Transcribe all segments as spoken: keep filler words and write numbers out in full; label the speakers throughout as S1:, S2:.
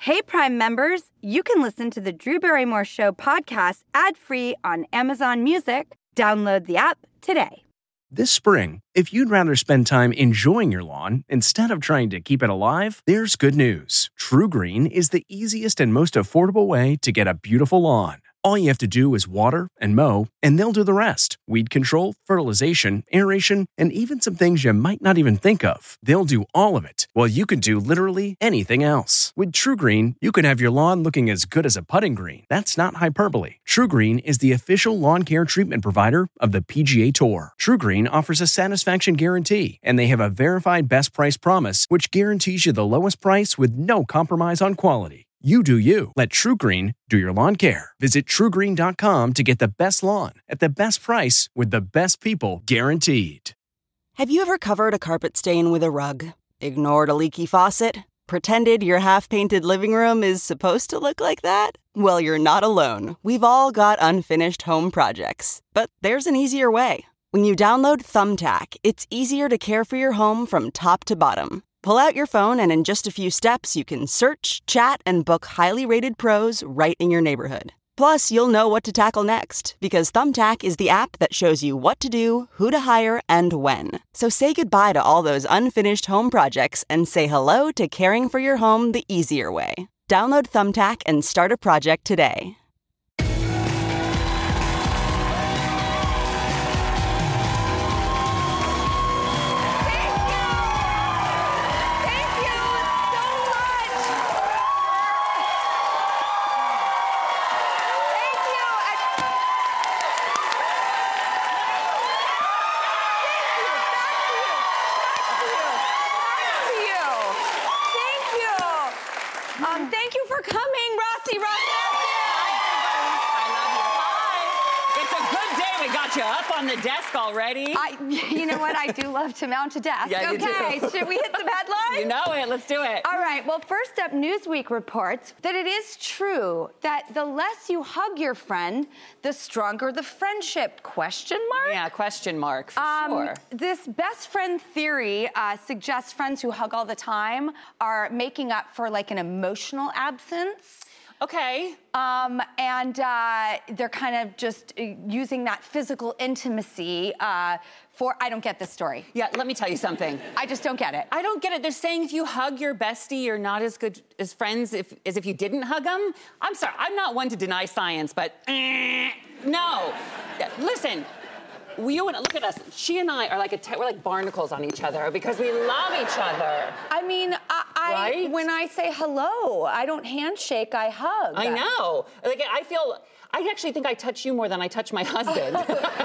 S1: Hey, Prime members, you can listen to the Drew Barrymore Show podcast ad-free on Amazon Music. Download the app today.
S2: This spring, if you'd rather spend time enjoying your lawn instead of trying to keep it alive, there's good news. True Green is the easiest and most affordable way to get a beautiful lawn. All you have to do is water and mow, and they'll do the rest. Weed control, fertilization, aeration, and even some things you might not even think of. They'll do all of it, while you can do literally anything else. With True Green, you can have your lawn looking as good as a putting green. That's not hyperbole. True Green is the official lawn care treatment provider of the P G A Tour. True Green offers a satisfaction guarantee, and they have a verified best price promise, which guarantees you the lowest price with no compromise on quality. You do you. Let True Green do your lawn care. Visit true green dot com to get the best lawn at the best price with the best people guaranteed.
S3: Have you ever covered a carpet stain with a rug? Ignored a leaky faucet? Pretended your half-painted living room is supposed to look like that? Well, you're not alone. We've all got unfinished home projects. But there's an easier way. When you download Thumbtack, it's easier to care for your home from top to bottom. Pull out your phone and in just a few steps, you can search, chat, and book highly rated pros right in your neighborhood. Plus, you'll know what to tackle next because Thumbtack is the app that shows you what to do, who to hire, and when. So say goodbye to all those unfinished home projects and say hello to caring for your home the easier way. Download Thumbtack and start a project today.
S1: Um, thank you for coming, Rossi Ross.
S4: I love you. Hi. It's a good day. We got you up on the desk already.
S1: I, you know what? I do love to mount a desk.
S4: Yeah, you
S1: okay,
S4: do.
S1: Should we hit some headlines?
S4: You know it. Let's do it.
S1: All right. Well, first up, Newsweek reports that it is true that the less you hug your friend, the stronger the friendship. Question mark?
S4: Yeah, question mark, for
S1: um,
S4: sure.
S1: This best friend theory uh, suggests friends who hug all the time are making up for like an emotional absence.
S4: Okay.
S1: Um, and uh, they're kind of just uh, using that physical intimacy uh, for, I don't get this story.
S4: Yeah, let me tell you something.
S1: I just don't get it.
S4: I don't get it. They're saying if you hug your bestie, you're not as good as friends if, as if you didn't hug them. I'm sorry, I'm not one to deny science, but eh, no. Listen, you and look at us. She and I are like a te- we're like barnacles on each other because we love each other.
S1: I mean, I, I
S4: Right?
S1: when I say hello, I don't handshake, I hug.
S4: I know. Like I feel. I actually think I touch you more than I touch my husband.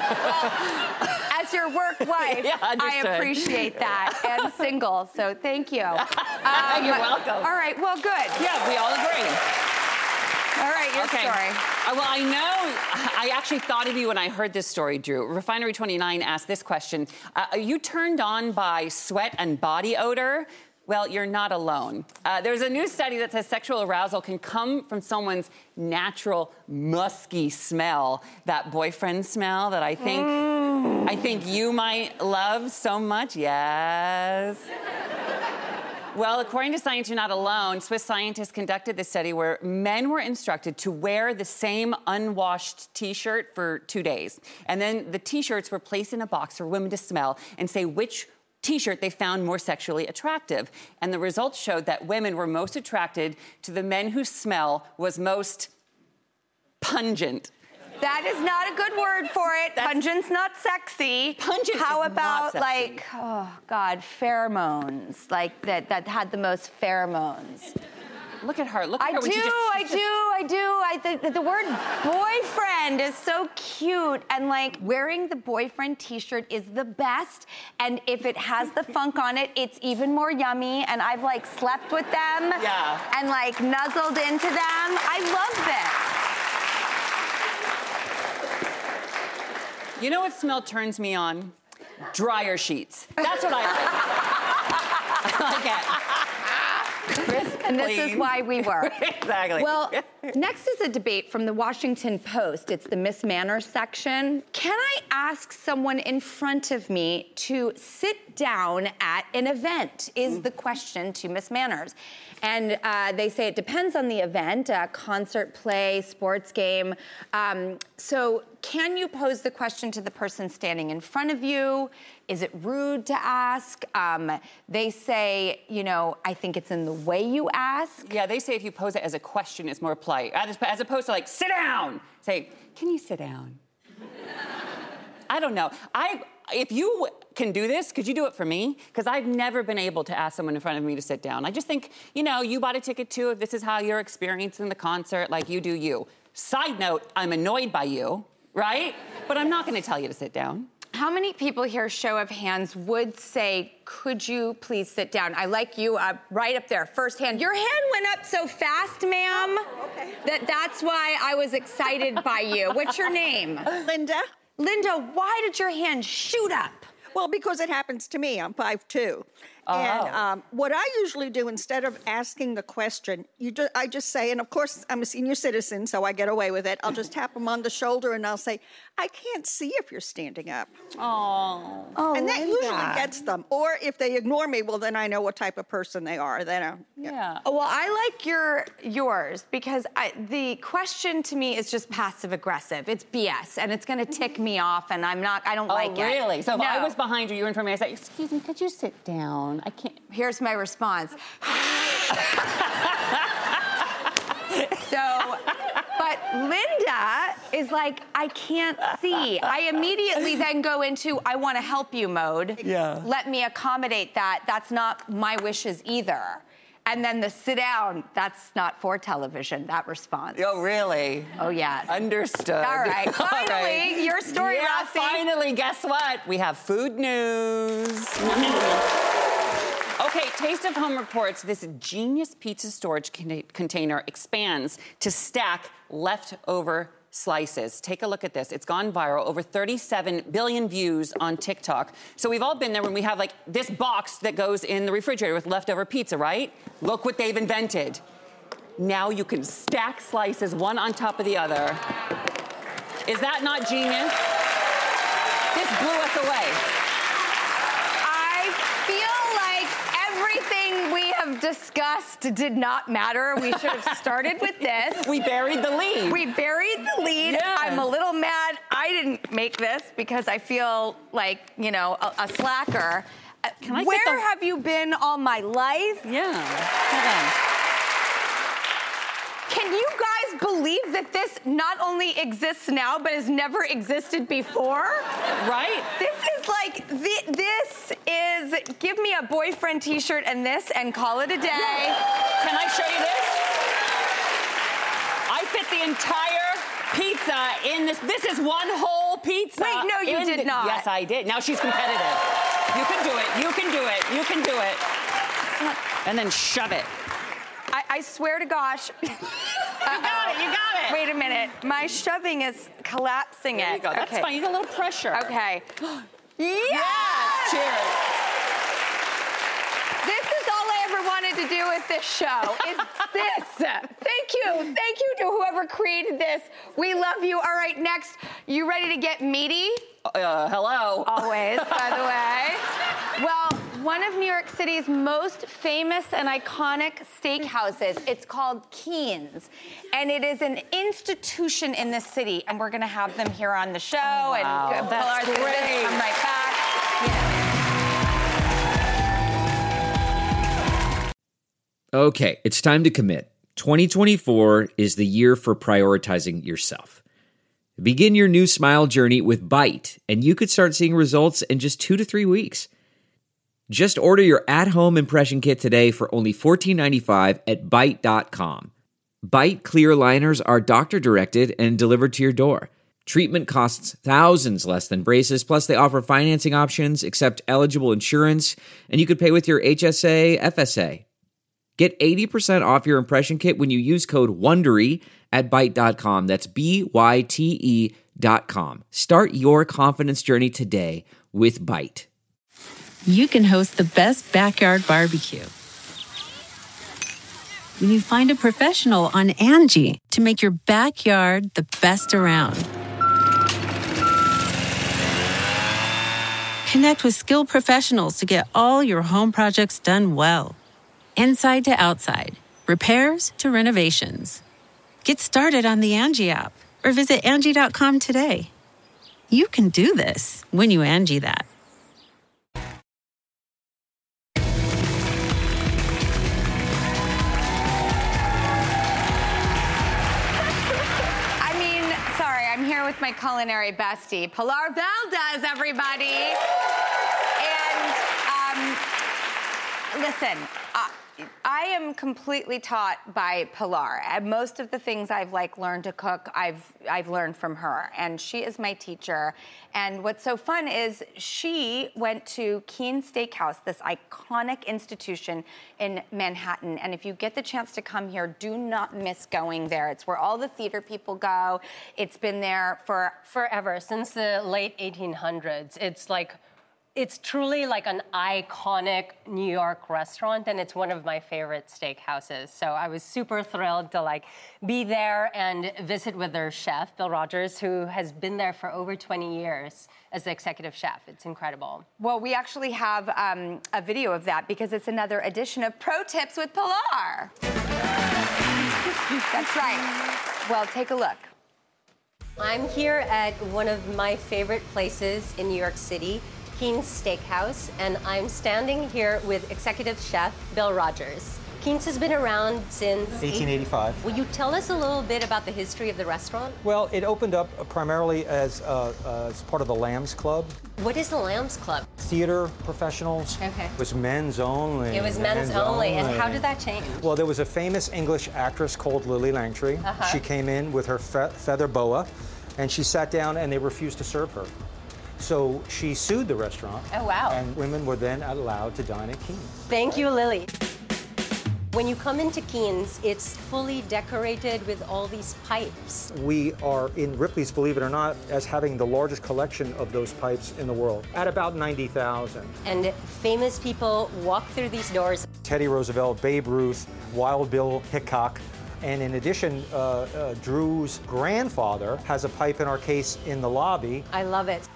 S1: As your work wife,
S4: Yeah,
S1: I
S4: understood.
S1: appreciate that. And single, so thank you. Um,
S4: You're welcome.
S1: All right, well, good.
S4: Yeah, we all agree.
S1: All right, your
S4: Okay.
S1: story.
S4: Uh, well, I know, I actually thought of you when I heard this story, Drew. Refinery twenty-nine asked this question. Uh, are you turned on by sweat and body odor? Well, you're not alone. Uh, there's a new study that says sexual arousal can come from someone's natural musky smell, that boyfriend smell that I think, mm. I think you might love so much. Yes. Well, according to Science You're Not Alone, Swiss scientists conducted this study where men were instructed to wear the same unwashed T-shirt for two days. And then the T-shirts were placed in a box for women to smell and say which T-shirt they found more sexually attractive. And the results showed that women were most attracted to the men whose smell was most pungent.
S1: That is not a good word for it.
S4: That's,
S1: Pungent's not sexy.
S4: Pungent
S1: How
S4: is
S1: about
S4: not sexy.
S1: like, oh God, pheromones? Like that that had the most pheromones.
S4: Look at her. Look at
S1: I
S4: her.
S1: do,
S4: when she just,
S1: I
S4: just,
S1: do, I do. I think the, the word boyfriend is so cute, and like wearing the boyfriend T-shirt is the best. And if it has the funk on it, it's even more yummy. And I've like slept with them,
S4: yeah,
S1: and like nuzzled into them. I love this.
S4: You know what smell turns me on? Dryer sheets. That's what I like. I like it. Crisp,
S1: And
S4: clean.
S1: this is why we work.
S4: Exactly.
S1: Well, Next is a debate from the Washington Post. It's the Miss Manners section. Can I ask someone in front of me to sit down at an event, is the question to Miss Manners. And uh, they say it depends on the event, a concert, play, sports game. Um, so can you pose the question to the person standing in front of you? Is it rude to ask? Um, they say, you know, I think it's in the way you ask.
S4: Yeah, they say if you pose it as a question, it's more polite. As, as opposed to like, sit down. Say, can you sit down? I don't know. I, if you can do this, could you do it for me? Because I've never been able to ask someone in front of me to sit down. I just think, you know, you bought a ticket too. If this is how you're experiencing the concert, like you do you. Side note, I'm annoyed by you, right? But I'm not going to tell you to sit down.
S1: How many people here, show of hands, would say, could you please sit down? I like you uh, right up there, first hand. Your hand went up so fast, ma'am,
S5: oh, okay.
S1: that that's why I was excited by you. What's your name?
S5: Linda.
S1: Linda, why did your hand shoot up?
S5: Well, because it happens to me. I'm five two.
S4: Oh.
S5: And um, what I usually do, instead of asking the question, you ju- I just say, and of course, I'm a senior citizen, so I get away with it. I'll just tap them on the shoulder, and I'll say, I can't see if you're standing up.
S4: Oh.
S1: Oh,
S5: and that
S1: Linda.
S5: usually gets them. Or if they ignore me, well, then I know what type of person they are. Then, uh, yeah.
S4: Yeah.
S1: Oh, well, I like your yours because I, the question to me is just passive aggressive. It's B S, and it's going to tick me off, and I'm not. I don't
S4: Oh,
S1: like it.
S4: really? So if
S1: No.
S4: I was behind you, you were in front of me, I said, excuse me, could you sit down? I can't.
S1: Here's my response. So, but Linda is like, I can't see. I immediately then go into, I want to help you mode.
S4: Yeah.
S1: Let me accommodate that. That's not my wishes either. And then the sit down, that's not for television, that response.
S4: Oh, really?
S1: Oh, yes.
S4: Understood.
S1: All right.
S4: All
S1: Finally,
S4: right.
S1: your story,
S4: yeah,
S1: Rossi.
S4: finally, guess what? We have food news. Okay, Taste of Home reports this genius pizza storage con- container expands to stack leftover slices. Take a look at this. It's gone viral. Over thirty-seven billion views on TikTok. So we've all been there when we have like this box that goes in the refrigerator with leftover pizza, right? Look what they've invented. Now you can stack slices one on top of the other. Is that not genius? This blew us away.
S1: I feel like everything we have discussed did not matter. We should have started with this.
S4: We buried the lead.
S1: We buried the lead.
S4: Yes.
S1: I'm a little mad I didn't make this because I feel like, you know, a, a slacker.
S4: Can I
S1: Where
S4: get the-
S1: have you been all my life?
S4: Yeah. Hold on.
S1: Can you guys believe that this not only exists now, but has never existed before?
S4: Right?
S1: This is like, the, this is, give me a boyfriend t-shirt and this and call it a day.
S4: Can I show you this? I fit the entire pizza in this. This is one whole pizza.
S1: Wait, no, you
S4: in
S1: did
S4: the-
S1: not.
S4: Yes, I did. Now she's competitive. You can do it. You can do it. You can do it. And then shove it.
S1: I, I swear to gosh.
S4: You got it. You got it.
S1: Wait a minute. My shoving is collapsing
S4: There
S1: it.
S4: you go. That's
S1: okay.
S4: fine. You got a little pressure.
S1: Okay.
S4: Yes.
S1: Yes!
S4: Cheers.
S1: This is all I ever wanted to do with this show, is this. Thank you. Thank you to whoever created this. We love you. All right, next. You ready to get meaty?
S4: Uh, hello.
S1: Always, by the way. Well, one of New York City's most famous and iconic steakhouses, it's called Keen's. And it is an institution in the city. And we're going to have them here on the show.
S4: Oh, wow.
S1: And
S4: That's
S1: pull our
S4: great.
S1: things, come right back.
S6: Okay, it's time to commit. twenty twenty-four is the year for prioritizing yourself. Begin your new smile journey with Byte, and you could start seeing results in just two to three weeks. Just order your at-home impression kit today for only fourteen ninety-five at byte dot com. Byte clear liners are doctor-directed and delivered to your door. Treatment costs thousands less than braces, plus they offer financing options, accept eligible insurance, and you could pay with your H S A, F S A. Get eighty percent off your impression kit when you use code WONDERY at byte dot com. That's B Y T E dot com. Start your confidence journey today with Byte.
S7: You can host the best backyard barbecue when you find a professional on Angie to make your backyard the best around. Connect with skilled professionals to get all your home projects done well. Inside to outside, repairs to renovations. Get started on the Angie app or visit Angie dot com today. You can do this when you Angie that.
S1: I mean, sorry, I'm here with my culinary bestie, Pilar Valdez, everybody. And um, listen, uh, I am completely taught by Pilar. And most of the things I've like learned to cook, I've I've learned from her, and she is my teacher. And what's so fun is she went to Keen's Steakhouse, this iconic institution in Manhattan. And if you get the chance to come here, do not miss going there. It's where all the theater people go. It's been there for
S8: forever, since the late eighteen hundreds. It's like. It's truly like an iconic New York restaurant, and it's one of my favorite steakhouses. So I was super thrilled to like be there and visit with their chef, Bill Rogers, who has been there for over twenty years as the executive chef. It's incredible.
S1: Well, we actually have um, a video of that because it's another edition of Pro Tips with Pilar. That's right. Well, take a look.
S8: I'm here at one of my favorite places in New York City, Keen's Steakhouse, and I'm standing here with executive chef Bill Rogers. Keen's has been around since
S9: eighteen eighty-five.
S8: Will you tell us a little bit about the history of the restaurant?
S9: Well, it opened up primarily as, uh, uh, as part of the Lambs Club.
S8: What is the Lambs Club?
S9: Theater professionals.
S8: Okay.
S9: It was men's only.
S8: It was men's, men's only. only. And how did that change?
S9: Well, there was a famous English actress called Lily Langtry.
S8: Uh-huh.
S9: She came in with her fe feather boa, and she sat down, and they refused to serve her. So she sued the restaurant.
S8: Oh, wow.
S9: And women were then allowed to dine at Keen's.
S8: Thank you, Lily. When you come into Keen's, it's fully decorated with all these pipes.
S9: We are in Ripley's, believe it or not, as having the largest collection of those pipes in the world, at about ninety thousand.
S8: And famous people walk through these doors.
S9: Teddy Roosevelt, Babe Ruth, Wild Bill Hickok. And in addition, uh, uh, Drew's grandfather has a pipe in our case in the lobby.
S8: I love it.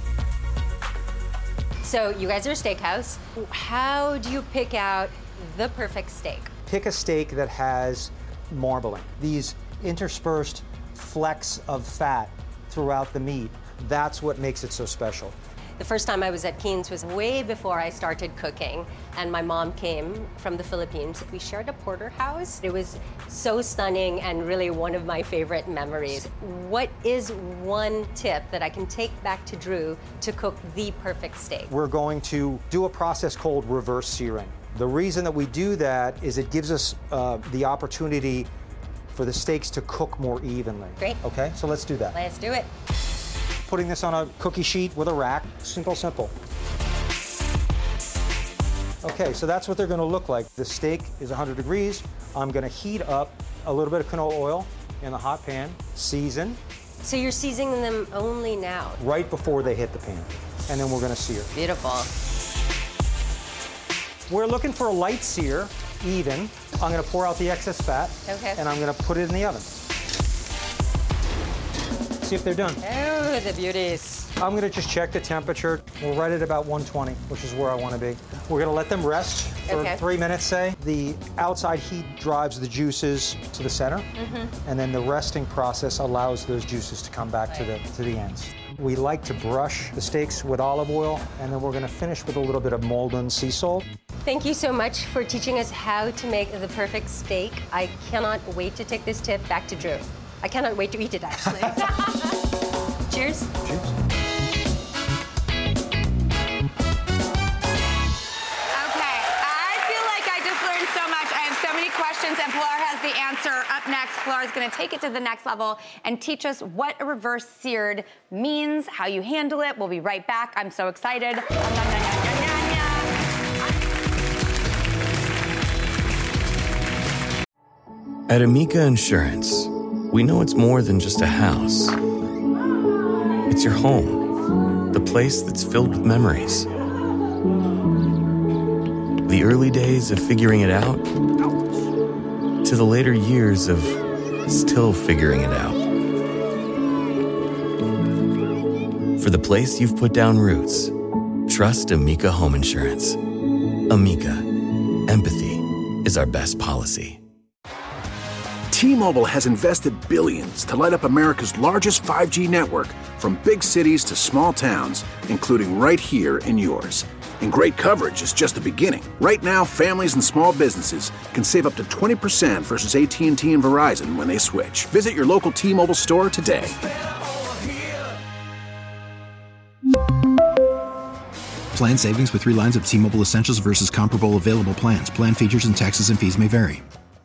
S8: So you guys are a steakhouse. How do you pick out the perfect steak?
S9: Pick a steak that has marbling. These interspersed flecks of fat throughout the meat. That's what makes it so special.
S8: The first time I was at Keen's was way before I started cooking, and my mom came from the Philippines. We shared a porterhouse. It was so stunning and really one of my favorite memories. What is one tip that I can take back to Drew to cook the perfect steak?
S9: We're going to do a process called reverse searing. The reason that we do that is it gives us uh, the opportunity for the steaks to cook more evenly.
S8: Great.
S9: Okay, so let's do that.
S8: Let's do it.
S9: Putting this on a cookie sheet with a rack. Simple, simple. Okay, so that's what they're gonna look like. The steak is one hundred degrees. I'm gonna heat up a little bit of canola oil in the hot pan, season.
S8: So you're seasoning them only now?
S9: Right before they hit the pan. And then we're gonna sear.
S8: Beautiful.
S9: We're looking for a light sear, even. I'm gonna pour out the excess fat.
S8: Okay.
S9: And I'm gonna put it in the oven. See if they're done.
S8: Oh, the beauties.
S9: I'm gonna just check the temperature. We're right at about one twenty, which is where I wanna be. We're gonna let them rest for
S8: okay.
S9: three minutes, say. The outside heat drives the juices to the center, mm-hmm. and then the resting process allows those juices to come back right. to the to the ends. We like to brush the steaks with olive oil, and then we're gonna finish with a little bit of Maldon sea salt.
S8: Thank you so much for teaching us how to make the perfect steak. I cannot wait to take this tip back to Drew. I cannot wait to eat it, actually. Cheers.
S9: Cheers.
S1: Okay, I feel like I just learned so much. I have so many questions, and Pilar has the answer. Up next, Pilar is going to take it to the next level and teach us what a reverse seared means, how you handle it. We'll be right back. I'm so excited.
S10: At Amica Insurance, we know it's more than just a house. It's your home, the place that's filled with memories. The early days of figuring it out, to the later years of still figuring it out. For the place you've put down roots, trust Amica Home Insurance. Amica, empathy is our best policy.
S11: T-Mobile has invested billions to light up America's largest five G network, from big cities to small towns, including right here in yours. And great coverage is just the beginning. Right now, families and small businesses can save up to twenty percent versus A T and T and Verizon when they switch. Visit your local T-Mobile store today.
S12: Plan savings with three lines of T-Mobile Essentials versus comparable available plans. Plan features and taxes and fees may vary.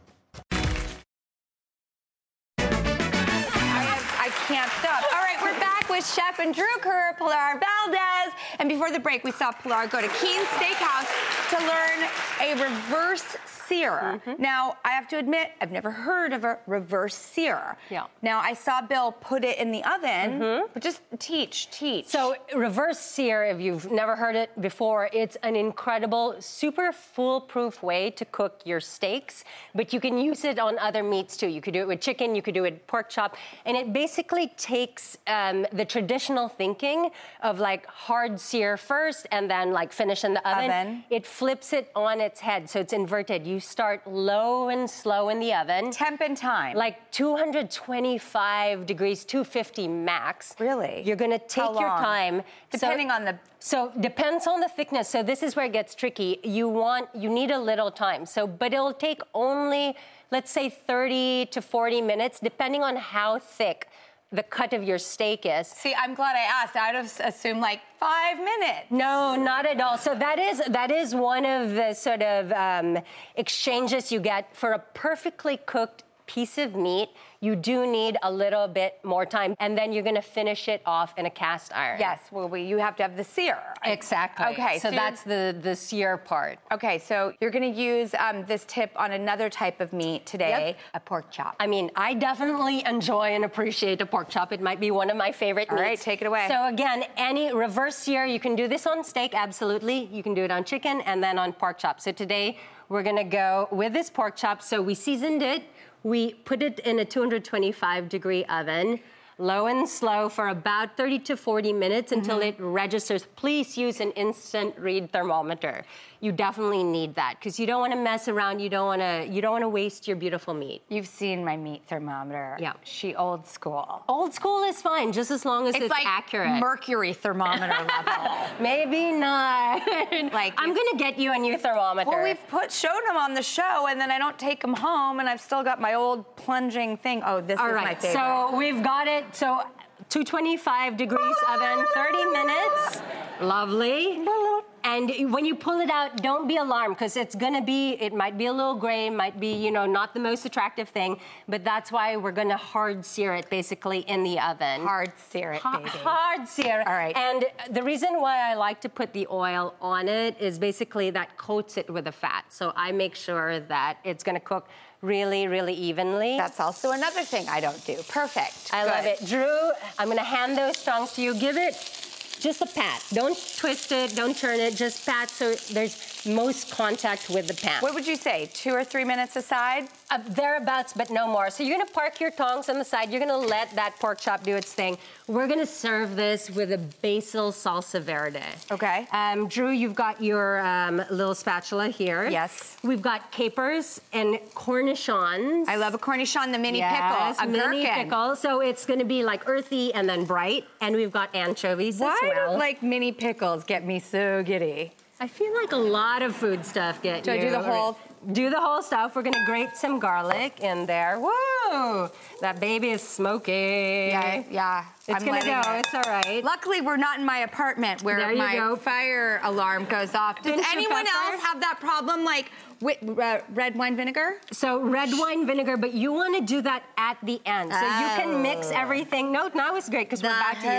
S1: Chef and Drew Kerr, Pilar Valdez. And before the break, we saw Pilar go to Keen's Steakhouse to learn a reverse sear. Mm-hmm. Now, I have to admit, I've never heard of a reverse sear.
S8: Yeah.
S1: Now, I saw Bill put it in the oven,
S8: mm-hmm.
S1: but just teach, teach.
S8: So, reverse sear, if you've never heard it before, it's an incredible, super foolproof way to cook your steaks, but you can use it on other meats too. You could do it with chicken, you could do it with pork chop, and it basically takes um, the traditional thinking of like hard sear first and then like finish in the oven.
S1: oven.
S8: It flips it on its head, so it's inverted. You start low and slow in the oven.
S1: Temp and time.
S8: Like two hundred twenty-five degrees, two fifty max.
S1: Really?
S8: You're gonna take
S1: How
S8: your
S1: long?
S8: time.
S1: Depending
S8: so,
S1: on the...
S8: So depends on the thickness. So this is where it gets tricky. You want, you need a little time. So, but it'll take only, let's say thirty to forty minutes, depending on how thick the cut of your steak is.
S1: See, I'm glad I asked. I'd have assumed like five minutes.
S8: No, not at all. So that is that is one of the sort of um, exchanges you get for a perfectly cooked piece of meat. You do need a little bit more time, and then you're gonna finish it off in a cast iron.
S1: Yes, well, we, you have to have the sear.
S8: Exactly.
S1: Okay,
S8: so,
S1: so
S8: that's the, the sear part.
S1: Okay, so you're gonna use um, this tip on another type of meat today,
S8: Yep.
S1: a pork chop.
S8: I mean, I definitely enjoy and appreciate a pork chop. It might be one of my favorite
S1: All
S8: meats.
S1: right, take it away.
S8: So again, any reverse sear, you can do this on steak, absolutely. You can do it on chicken and then on pork chop. So today, we're gonna go with this pork chop. So we seasoned it. We put it in a two hundred twenty-five degree oven, low and slow for about thirty to forty minutes until
S1: Mm-hmm.
S8: it registers. Please use an instant read thermometer. You definitely need that because you don't want to mess around. You don't want to. You don't want to waste your beautiful meat.
S1: You've seen my meat thermometer.
S8: Yeah.
S1: She old school.
S8: Old school is fine, just as long as it's,
S1: It's like
S8: accurate.
S1: mercury thermometer level.
S8: Maybe not.
S1: Like
S8: I'm gonna get you a new thermometer.
S1: Well, we've put showed them on the show, and then I don't take them home, and I've still got my old plunging thing. Oh, this
S8: All
S1: is
S8: right,
S1: my favorite.
S8: so we've got it. So two twenty-five degrees oven, thirty minutes. Lovely. And when you pull it out, don't be alarmed because it's gonna be, it might be a little gray, might be, you know, not the most attractive thing, but that's why we're gonna hard sear it basically in the oven.
S1: Hard sear it,
S8: Ha-
S1: baby.
S8: Hard sear.
S1: All right.
S8: And the reason why I like to put the oil on it is basically that coats it with the fat. So I make sure that it's gonna cook really, really evenly.
S1: That's also another thing I don't do. Perfect.
S8: I
S1: Good.
S8: love it. Drew, I'm gonna hand those tongs to you. Give it just a pat. Don't twist it, don't turn it, just pat so there's most contact with the pan.
S1: What would you say, two or three minutes aside?
S8: Uh, thereabouts, but no more. So you're gonna park your tongs on the side. You're gonna let that pork chop do its thing. We're gonna serve this with a basil salsa verde.
S1: Okay.
S8: Um, Drew, you've got your um, little spatula here.
S1: Yes.
S8: We've got capers and cornichons.
S1: I love a cornichon, the mini
S8: Yes,
S1: pickle, a
S8: mini
S1: gherkin.
S8: pickle. So it's gonna be like earthy and then bright. And we've got anchovies
S1: Why
S8: as well.
S1: do like mini pickles get me so giddy?
S8: I feel like a lot of food stuff get
S1: Do I
S8: you.
S1: do the whole-
S8: Do the whole stuff. We're gonna grate some garlic in there. Whoa! That baby is smoky.
S1: Yeah, yeah.
S8: It's
S1: I'm
S8: gonna
S1: letting
S8: go.
S1: it.
S8: It's all right.
S1: Luckily, we're not in my apartment where
S8: There you
S1: my
S8: go.
S1: fire alarm goes off. Does
S8: Pinch of
S1: anyone
S8: pepper.
S1: else have that problem, like with uh, red wine vinegar?
S8: So red wine vinegar, but you want to do that at the end, so you can mix
S1: Oh.
S8: everything. No, now it's great because we're about to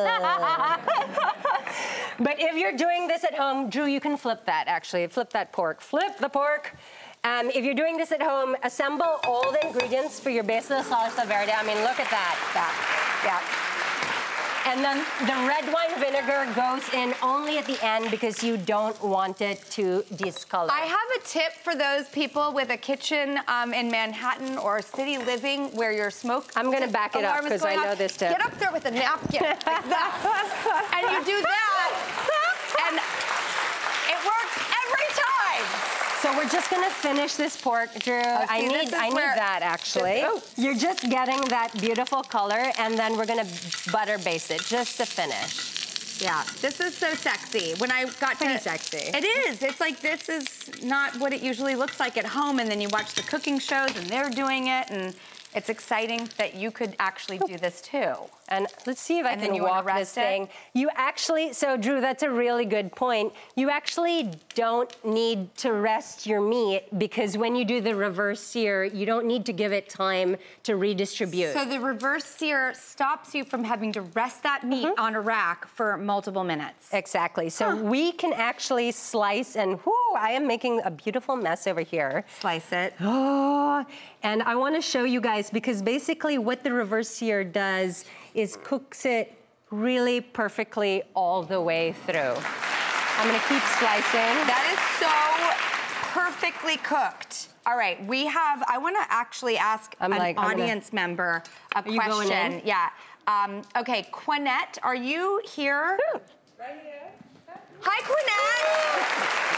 S8: use it. But if you're doing this at home, Drew, you can flip that. Actually, flip that pork. Flip the pork. Um, if you're doing this at home, assemble all the ingredients for your basil salsa verde. I mean, look at that.
S1: Yeah, yeah.
S8: And then the red wine vinegar goes in only at the end because you don't want it to discolor.
S1: I have a tip for those people with a kitchen um, in Manhattan or city living where your smoke
S8: I'm going to back it up because I know
S1: off.
S8: this tip.
S1: Get up there with a napkin like that. And you do that, and it works every time.
S8: So we're just gonna finish this pork, Drew.
S1: Oh,
S8: I
S1: see,
S8: need, I need that actually.
S1: Oh.
S8: You're just getting that beautiful color, and then we're gonna butter baste it just to finish.
S1: Yeah, this is so sexy. When I got
S8: Pretty
S1: to,
S8: sexy.
S1: It is. It's like this is not what it usually looks like at home, and then you watch the cooking shows, and they're doing it, and it's exciting that you could actually do this too.
S8: And let's see if I
S1: And then
S8: can
S1: you wanna
S8: walk this
S1: rest it?
S8: thing. You actually, so Drew, that's a really good point. You actually don't need to rest your meat because when you do the reverse sear, you don't need to give it time to redistribute.
S1: So the reverse sear stops you from having to rest that meat
S8: Mm-hmm.
S1: on a rack for multiple minutes.
S8: Exactly. So we can actually slice, and whoo, I am making a beautiful mess over here.
S1: Slice it.
S8: Oh, and I want to show you guys because basically what the reverse sear does is cooks it really perfectly all the way through. I'm gonna keep slicing.
S1: That is so perfectly cooked. All right, we have, I wanna actually ask
S8: I'm
S1: an
S8: like, I'm gonna-
S1: audience member a
S8: you going
S1: question.
S8: in?
S1: Yeah. Um, okay, Quinette, are you here?
S13: Right here.
S1: Hi, Quinette.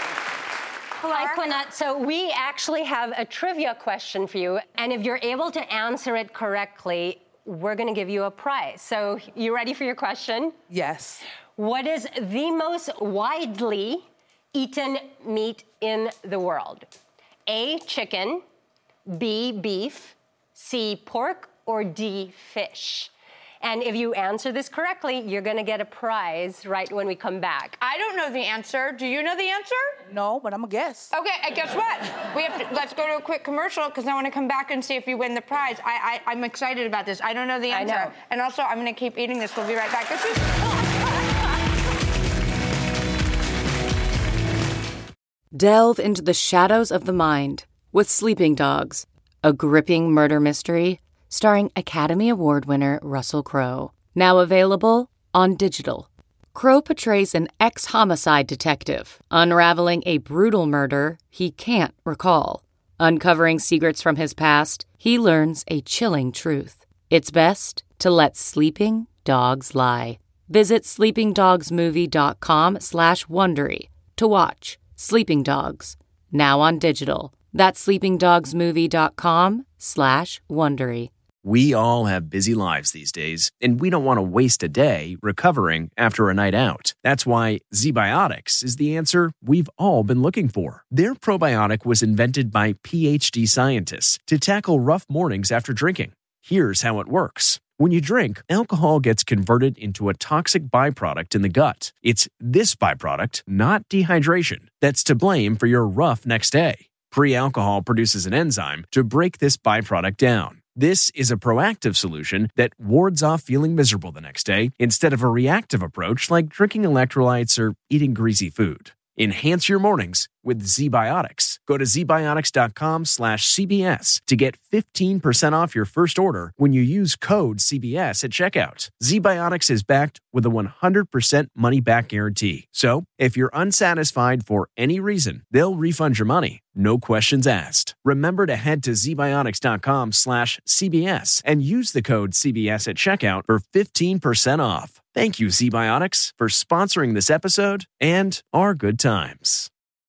S8: Hi, Quinette. So we actually have a trivia question for you, and if you're able to answer it correctly, we're gonna give you a prize. So you ready for your question?
S13: Yes.
S8: What is the most widely eaten meat in the world? A, chicken, B, beef, C, pork, or D, fish? And if you answer this correctly, you're gonna get a prize right when we come back.
S1: I don't know the answer. Do you know the answer?
S13: No, but I'm gonna guess.
S1: Okay, and guess what? We have to, let's go to a quick commercial because I want to come back and see if you win the prize. I, I, I'm excited about this. I don't know the
S8: I
S1: answer.
S8: know.
S1: And also, I'm going to keep eating this. We'll be right back. This is...
S14: Delve into the shadows of the mind with Sleeping Dogs, a gripping murder mystery starring Academy Award winner Russell Crowe. Now available on digital. Crowe portrays an ex-homicide detective unraveling a brutal murder he can't recall. Uncovering secrets from his past, he learns a chilling truth. It's best to let sleeping dogs lie. Visit sleepingdogsmovie.com slash Wondery to watch Sleeping Dogs, now on digital. That's sleepingdogsmovie.com slash Wondery.
S2: We all have busy lives these days, and we don't want to waste a day recovering after a night out. That's why ZBiotics is the answer we've all been looking for. Their probiotic was invented by PhD scientists to tackle rough mornings after drinking. Here's how it works. When you drink, alcohol gets converted into a toxic byproduct in the gut. It's this byproduct, not dehydration, that's to blame for your rough next day. Pre-alcohol produces an enzyme to break this byproduct down. This is a proactive solution that wards off feeling miserable the next day instead of a reactive approach like drinking electrolytes or eating greasy food. Enhance your mornings with ZBiotics. Go to zbiotics.com slash CBS to get fifteen percent off your first order when you use code C B S at checkout. ZBiotics is backed with a one hundred percent money-back guarantee. So, if you're unsatisfied for any reason, they'll refund your money. No questions asked. Remember to head to zbiotics.com slash CBS and use the code C B S at checkout for fifteen percent off. Thank you, ZBiotics, for sponsoring this episode and our good times.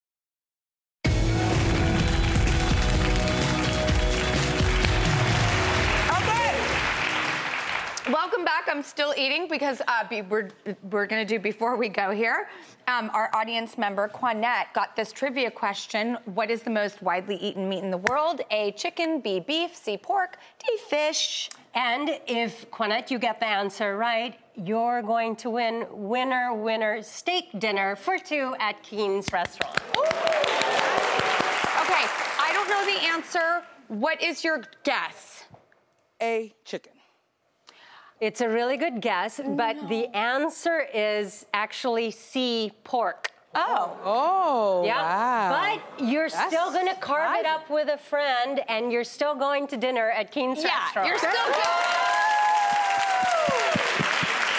S1: Welcome back. I'm still eating because uh, be, we're, we're going to do before we go here. Um, our audience member, Quinette, got this trivia question. What is the most widely eaten meat in the world? A, chicken, B, beef, C, pork, D, fish.
S8: And if, Quinette, you get the answer right, you're going to win winner, winner steak dinner for two at Keen's Restaurant.
S1: Ooh. Okay, I don't know the answer. What is your guess?
S13: A, chicken.
S8: It's a really good guess, but
S1: No.
S8: the answer is actually C, pork.
S1: Oh.
S13: Oh,
S8: Yeah,
S13: wow.
S8: but you're
S13: That's
S8: still gonna carve it
S13: surprising.
S8: up with a friend, and you're still going to dinner at Keen's
S1: Yeah,
S8: Restaurant.
S1: you're still good.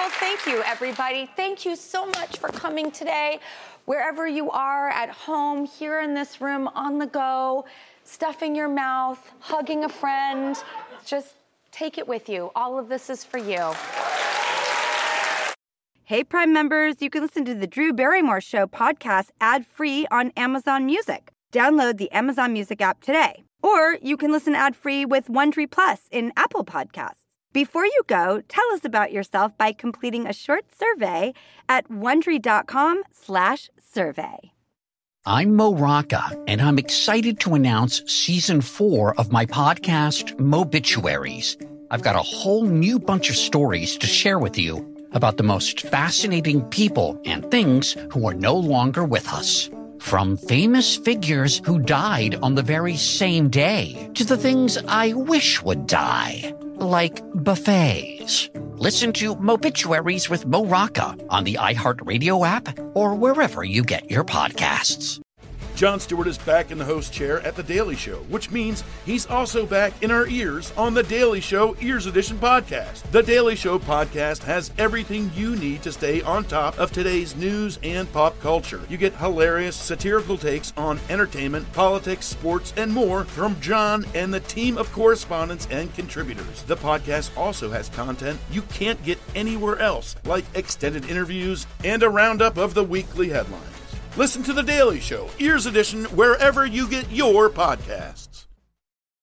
S1: Well, thank you, everybody. Thank you so much for coming today. Wherever you are, at home, here in this room, on the go, stuffing your mouth, hugging a friend, just take it with you. All of this is for you.
S15: Hey, Prime members, you can listen to the Drew Barrymore Show podcast ad-free on Amazon Music. Download the Amazon Music app today. Or you can listen ad-free with Wondery Plus in Apple Podcasts. Before you go, tell us about yourself by completing a short survey at Wondery.com slash survey.
S16: I'm Mo Rocca, and I'm excited to announce season four of my podcast, Mobituaries. I've got a whole new bunch of stories to share with you about the most fascinating people and things who are no longer with us. From famous figures who died on the very same day to the things I wish would die, like buffets. Listen to Mobituaries with Mo Rocca on the iHeartRadio app or wherever you get your podcasts.
S17: Jon Stewart is back in the host chair at The Daily Show, which means he's also back in our ears on The Daily Show Ears Edition podcast. The Daily Show podcast has everything you need to stay on top of today's news and pop culture. You get hilarious, satirical takes on entertainment, politics, sports, and more from Jon and the team of correspondents and contributors. The podcast also has content you can't get anywhere else, like extended interviews and a roundup of the weekly headlines. Listen to The Daily Show, Ears Edition, wherever you get your podcasts.